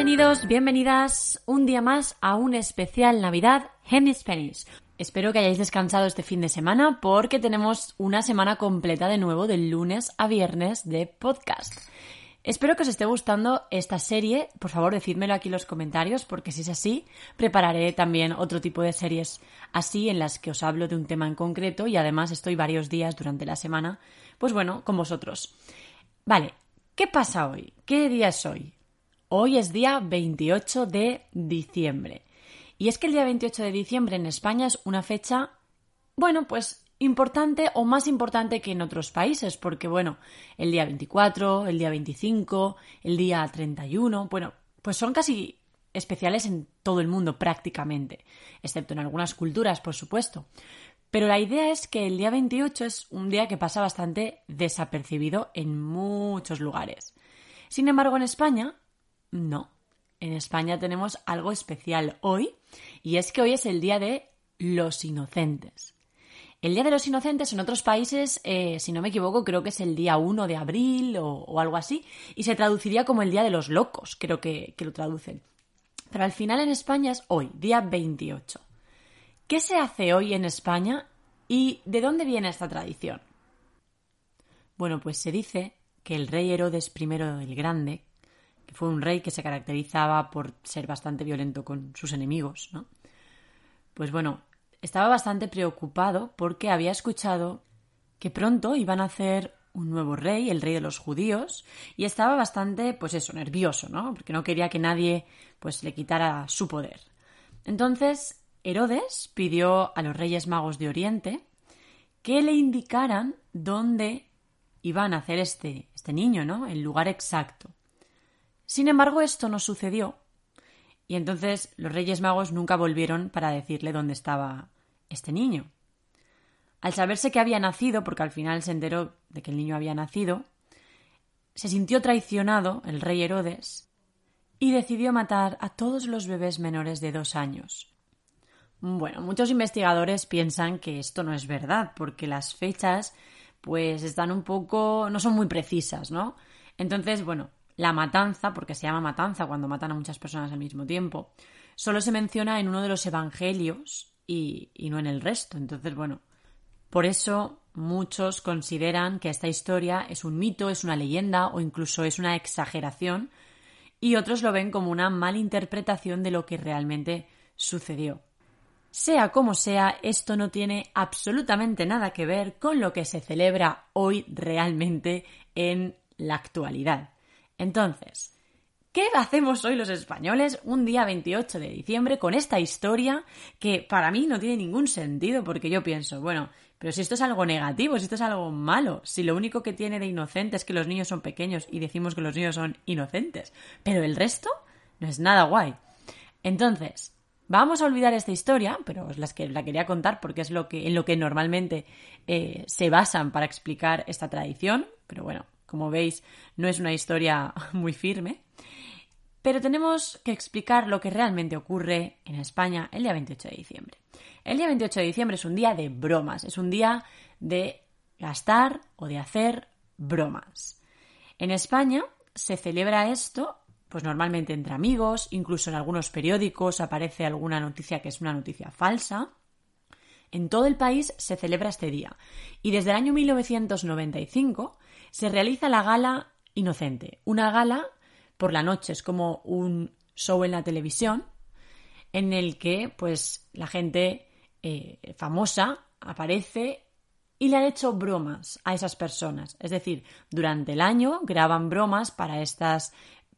Bienvenidos, bienvenidas un día más a un especial Navidad en Spanish. Espero que hayáis descansado este fin de semana porque tenemos una semana completa de nuevo de lunes a viernes de podcast. Espero que os esté gustando esta serie. Por favor, decídmelo aquí en los comentarios porque si es así, prepararé también otro tipo de series así en las que os hablo de un tema en concreto y además estoy varios días durante la semana, pues bueno, con vosotros. Vale, ¿qué pasa hoy? ¿Qué día es hoy? Hoy es día 28 de diciembre. Y es que el día 28 de diciembre en España es una fecha, bueno, pues importante o más importante que en otros países, porque bueno, el día 24, el día 25, el día 31, bueno, pues son casi especiales en todo el mundo prácticamente, excepto en algunas culturas, por supuesto. Pero la idea es que el día 28 es un día que pasa bastante desapercibido en muchos lugares. Sin embargo, en España, no. En España tenemos algo especial hoy, y es que hoy es el Día de los Inocentes. El Día de los Inocentes en otros países, si no me equivoco, creo que es el día 1 de abril o algo así, y se traduciría como el Día de los Locos, creo que lo traducen. Pero al final en España es hoy, día 28. ¿Qué se hace hoy en España y de dónde viene esta tradición? Bueno, pues se dice que el rey Herodes I el Grande, que fue un rey que se caracterizaba por ser bastante violento con sus enemigos, ¿no? Pues bueno, estaba bastante preocupado porque había escuchado que pronto iban a hacer un nuevo rey, el rey de los judíos, y estaba bastante, pues eso, nervioso, ¿no? Porque no quería que nadie, pues, le quitara su poder. Entonces, Herodes pidió a los Reyes Magos de Oriente que le indicaran dónde iban a hacer este niño, ¿no? El lugar exacto. Sin embargo, esto no sucedió y entonces los Reyes Magos nunca volvieron para decirle dónde estaba este niño. Al saberse que había nacido, porque al final se enteró de que el niño había nacido, se sintió traicionado el rey Herodes y decidió matar a todos los bebés menores de 2 años. Bueno, muchos investigadores piensan que esto no es verdad, porque las fechas pues están no son muy precisas, ¿no? Entonces, bueno, la matanza, porque se llama matanza cuando matan a muchas personas al mismo tiempo, solo se menciona en uno de los evangelios y no en el resto. Entonces, bueno, por eso muchos consideran que esta historia es un mito, es una leyenda o incluso es una exageración y otros lo ven como una malinterpretación de lo que realmente sucedió. Sea como sea, esto no tiene absolutamente nada que ver con lo que se celebra hoy realmente en la actualidad. Entonces, ¿qué hacemos hoy los españoles un día 28 de diciembre con esta historia que para mí no tiene ningún sentido? Porque yo pienso, bueno, pero si esto es algo negativo, si esto es algo malo, si lo único que tiene de inocente es que los niños son pequeños y decimos que los niños son inocentes, pero el resto no es nada guay. Entonces, vamos a olvidar esta historia, pero os la quería contar porque es en lo que normalmente se basan para explicar esta tradición, pero bueno, como veis, no es una historia muy firme. Pero tenemos que explicar lo que realmente ocurre en España el día 28 de diciembre. El día 28 de diciembre es un día de bromas, es un día de gastar o de hacer bromas. En España se celebra esto, pues normalmente entre amigos, incluso en algunos periódicos aparece alguna noticia que es una noticia falsa. En todo el país se celebra este día y desde el año 1995 se realiza la Gala Inocente. Una gala por la noche, es como un show en la televisión en el que pues la gente famosa aparece y le han hecho bromas a esas personas. Es decir, durante el año graban bromas para estos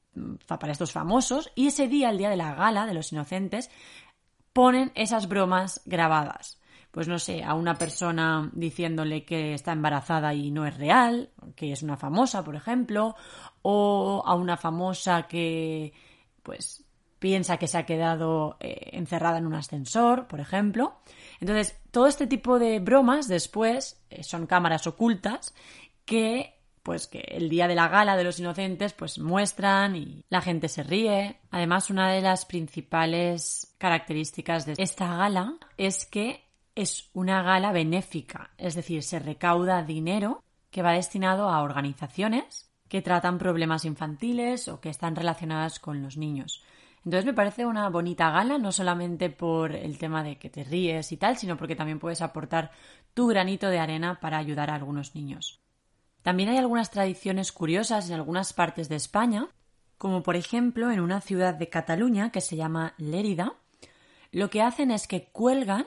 famosos y ese día, el día de la Gala de los Inocentes, ponen esas bromas grabadas. Pues no sé, a una persona diciéndole que está embarazada y no es real, que es una famosa, por ejemplo, o a una famosa que pues piensa que se ha quedado encerrada en un ascensor, por ejemplo. Entonces, todo este tipo de bromas después son cámaras ocultas que el día de la Gala de los Inocentes pues muestran y la gente se ríe. Además, una de las principales características de esta gala es que es una gala benéfica, es decir, se recauda dinero que va destinado a organizaciones que tratan problemas infantiles o que están relacionadas con los niños. Entonces me parece una bonita gala, no solamente por el tema de que te ríes y tal, sino porque también puedes aportar tu granito de arena para ayudar a algunos niños. También hay algunas tradiciones curiosas en algunas partes de España, como por ejemplo en una ciudad de Cataluña que se llama Lérida. Lo que hacen es que cuelgan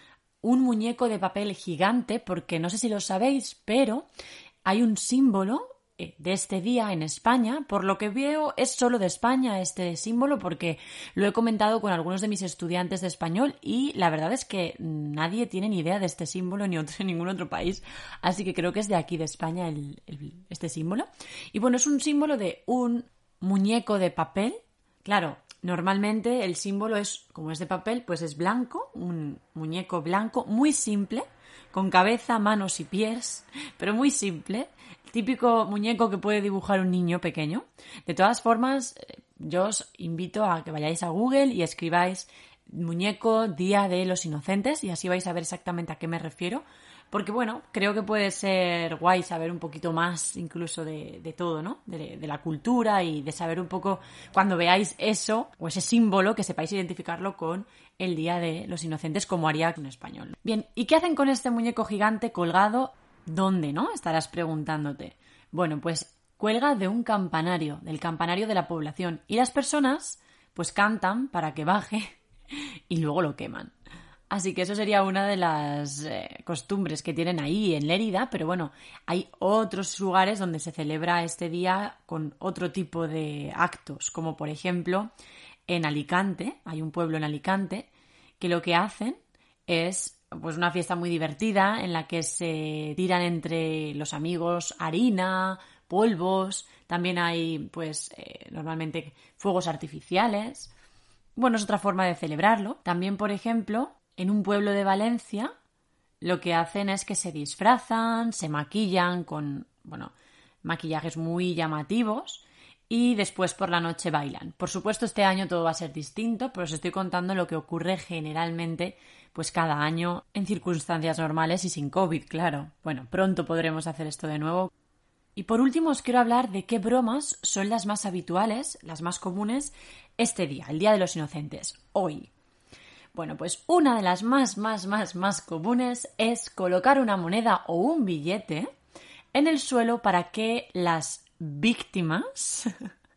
un muñeco de papel gigante, porque no sé si lo sabéis, pero hay un símbolo de este día en España. Por lo que veo es solo de España este símbolo, porque lo he comentado con algunos de mis estudiantes de español y la verdad es que nadie tiene ni idea de este símbolo ni en ningún otro país, así que creo que es de aquí de España este símbolo. Y bueno, es un símbolo de un muñeco de papel. Claro, normalmente el símbolo es, como es de papel, pues es blanco, un muñeco blanco muy simple, con cabeza, manos y pies, pero muy simple. Típico muñeco que puede dibujar un niño pequeño. De todas formas, yo os invito a que vayáis a Google y escribáis muñeco Día de los Inocentes y así vais a ver exactamente a qué me refiero. Porque bueno, creo que puede ser guay saber un poquito más incluso de todo, ¿no? De la cultura y de saber un poco, cuando veáis eso o ese símbolo, que sepáis identificarlo con el Día de los Inocentes, como haría en español. Bien, ¿y qué hacen con este muñeco gigante colgado? ¿Dónde, no? Estarás preguntándote. Bueno, pues cuelga de un campanario, del campanario de la población. Y las personas, pues cantan para que baje y luego lo queman. Así que eso sería una de las costumbres que tienen ahí en Lérida, pero bueno, hay otros lugares donde se celebra este día con otro tipo de actos, como por ejemplo en Alicante, hay un pueblo en Alicante que lo que hacen es pues una fiesta muy divertida en la que se tiran entre los amigos harina, polvos, también hay pues normalmente fuegos artificiales. Bueno, es otra forma de celebrarlo. También, por ejemplo, en un pueblo de Valencia lo que hacen es que se disfrazan, se maquillan con, bueno, maquillajes muy llamativos y después por la noche bailan. Por supuesto, este año todo va a ser distinto, pero os estoy contando lo que ocurre generalmente pues cada año en circunstancias normales y sin COVID, claro. Bueno, pronto podremos hacer esto de nuevo. Y por último os quiero hablar de qué bromas son las más habituales, las más comunes este día, el Día de los Inocentes, hoy. Bueno, pues una de las más comunes es colocar una moneda o un billete en el suelo para que las víctimas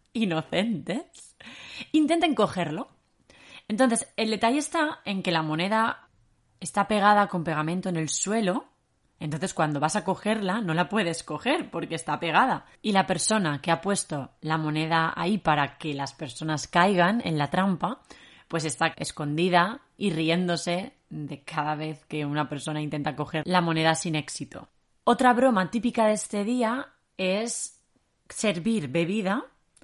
inocentes intenten cogerlo. Entonces, el detalle está en que la moneda está pegada con pegamento en el suelo. Entonces, cuando vas a cogerla, no la puedes coger porque está pegada. Y la persona que ha puesto la moneda ahí para que las personas caigan en la trampa, pues está escondida y riéndose de cada vez que una persona intenta coger la moneda sin éxito. Otra broma típica de este día es servir bebida,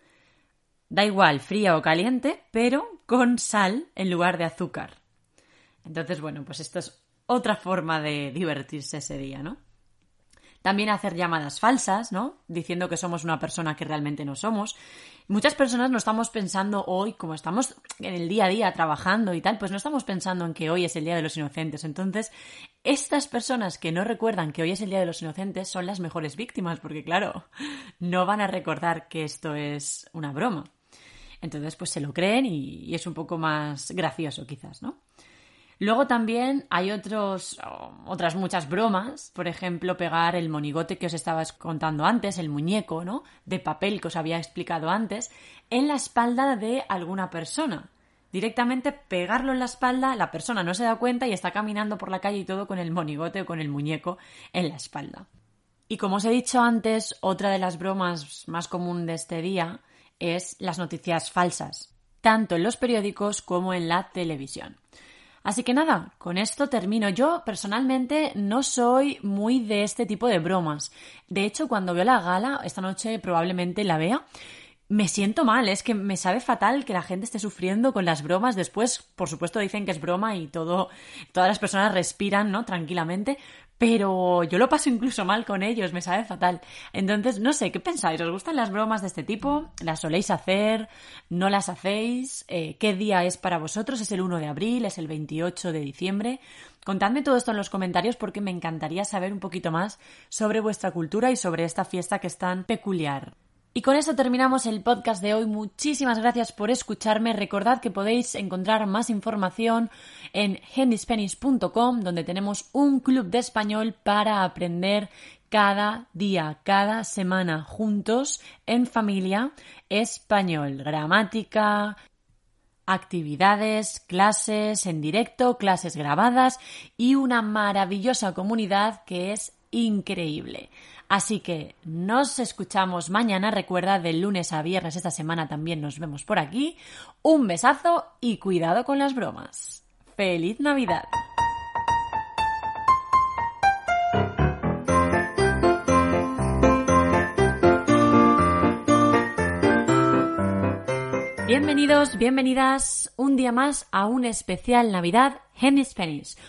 da igual fría o caliente, pero con sal en lugar de azúcar. Entonces, bueno, pues esto es otra forma de divertirse ese día, ¿no? También hacer llamadas falsas, ¿no? Diciendo que somos una persona que realmente no somos. Muchas personas no estamos pensando hoy, como estamos en el día a día trabajando y tal, pues no estamos pensando en que hoy es el Día de los Inocentes. Entonces, estas personas que no recuerdan que hoy es el Día de los Inocentes son las mejores víctimas, porque claro, no van a recordar que esto es una broma. Entonces, pues se lo creen y es un poco más gracioso quizás, ¿no? Luego también hay otras muchas bromas, por ejemplo, pegar el monigote que os estaba contando antes, el muñeco, ¿no?, de papel que os había explicado antes, en la espalda de alguna persona. Directamente pegarlo en la espalda, la persona no se da cuenta y está caminando por la calle y todo con el monigote o con el muñeco en la espalda. Y como os he dicho antes, otra de las bromas más común de este día es las noticias falsas, tanto en los periódicos como en la televisión. Así que nada, con esto termino. Yo personalmente no soy muy de este tipo de bromas. De hecho, cuando veo la gala, esta noche probablemente la vea, me siento mal, es que me sabe fatal que la gente esté sufriendo con las bromas. Después, por supuesto, dicen que es broma y todas las personas respiran, ¿no?, tranquilamente, pero yo lo paso incluso mal con ellos, me sabe fatal. Entonces, no sé, ¿qué pensáis? ¿Os gustan las bromas de este tipo? ¿Las soléis hacer? ¿No las hacéis? ¿Qué día es para vosotros? ¿Es el 1 de abril? ¿Es el 28 de diciembre? Contadme todo esto en los comentarios porque me encantaría saber un poquito más sobre vuestra cultura y sobre esta fiesta que es tan peculiar. Y con esto terminamos el podcast de hoy. Muchísimas gracias por escucharme. Recordad que podéis encontrar más información en handyspanish.com, donde tenemos un club de español para aprender cada día, cada semana, juntos, en familia, español, gramática, actividades, clases en directo, clases grabadas y una maravillosa comunidad que es increíble. Así que nos escuchamos mañana. Recuerda, de lunes a viernes esta semana también nos vemos por aquí. Un besazo y cuidado con las bromas. ¡Feliz Navidad! Bienvenidos, bienvenidas un día más a un especial Navidad Henny Spanish.